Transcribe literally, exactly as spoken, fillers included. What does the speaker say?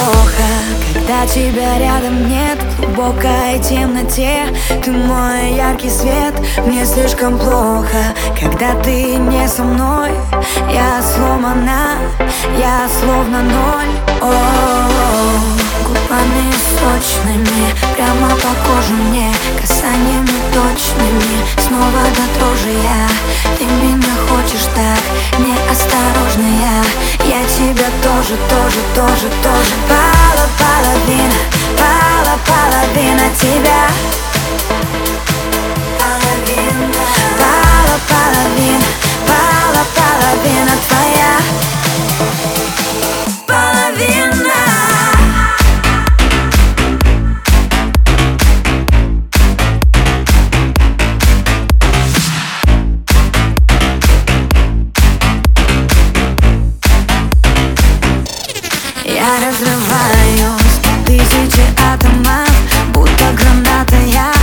плохо, когда тебя рядом нет. В глубокой темноте ты мой яркий свет. Мне слишком плохо, когда ты не со мной. Я сломана, я словно ноль. О-о-о. Губами сочными, прямо по коже мне, касаниями точными, снова до дрожи я. Ты меня хочешь так, неосторожно я. Я тебя тоже, тоже, тоже, тоже. Пала половина, пала половина тебя. Половина, пала половина, пала половина твоя. Половина. Я разрываюсь, тысячи атомов, будто граната я.